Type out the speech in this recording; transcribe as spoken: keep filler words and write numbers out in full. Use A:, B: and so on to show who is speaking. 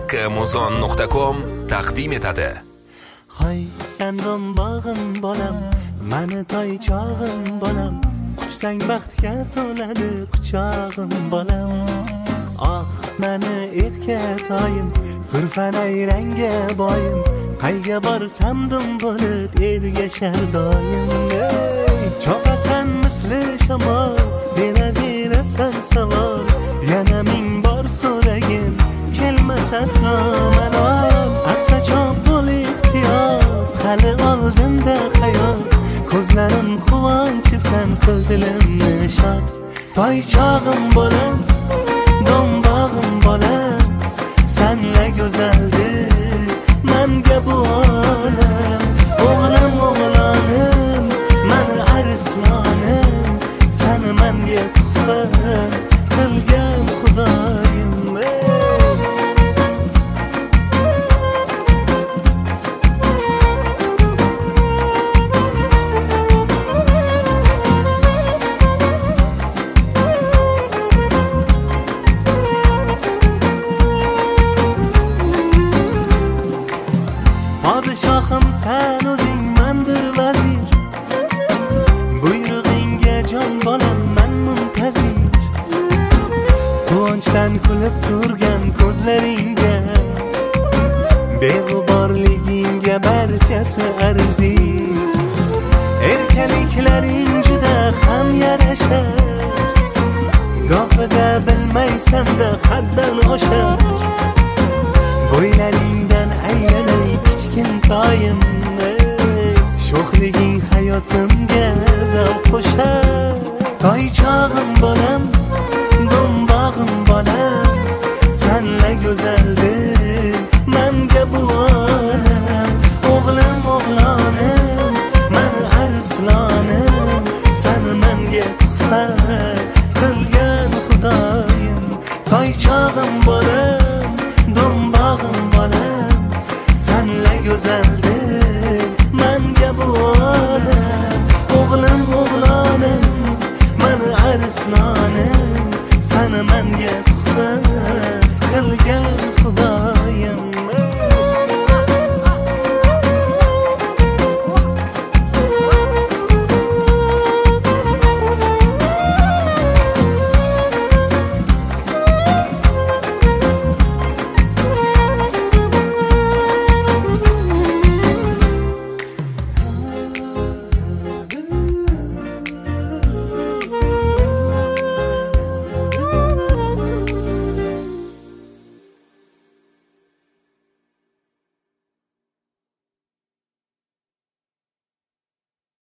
A: muzon nuqta com taqdim etadi.
B: Hay sen do'mbog'im bolam, mani toychog'im bolam, quchsang baxtga to'ladi quchog'im bolam. Ah mani erkatoyim, turfanay ranga boyim, qayga borsam dum bo'lib ergashar doim. Chopasan misli shamol, beraverasan savol, yana ming bor so'ragin kelmas aslo malol. Asta chop bo'l ehtiyot, hali oldinda hayot, ko'zlarim quvonchi sen qil dilimni shod. Toychog'im bolam, do'mbog'im bolam, senla go'zaldir manga bu olam. O'g'lim o'g'lonim, mani arslonim, seni menga tuhfa qilgan xudoyim. Podshohim sen o'zing mandir vazir, buyrug'ingga jon bolam men muntazir. Quvonchdan kulib turgan ko'zlaringga, beg'uborligingga barchasi arzir. Erkaliklaring juda ham yarashar, gohida bilmaysan-da haddan oshar. Bo'ylaringdan aylanay kichkintoyim, sho'xliging hayotimga zavq qo'shar. Toychog'im bolam, do'mbog'im bolam, senla go'zaldir menga bu olam. O'g'lim o'g'lonim, mani arslonim, seni menga tuhfa qilgan xudoyim. Toychog'im bolam,